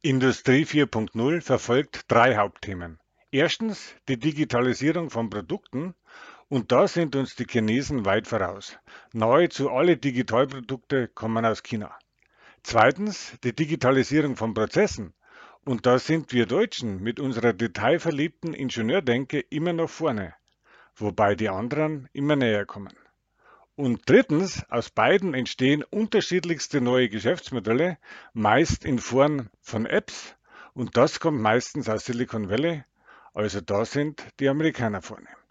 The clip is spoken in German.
Industrie 4.0 verfolgt drei Hauptthemen. Erstens die Digitalisierung von Produkten, und da sind uns die Chinesen weit voraus. Nahezu alle Digitalprodukte kommen aus China. Zweitens die Digitalisierung von Prozessen, und da sind wir Deutschen mit unserer detailverliebten Ingenieurdenke immer noch vorne, wobei die anderen immer näher kommen. Und drittens, aus beiden entstehen unterschiedlichste neue Geschäftsmodelle, meist in Form von Apps, und das kommt meistens aus Silicon Valley, also da sind die Amerikaner vorne.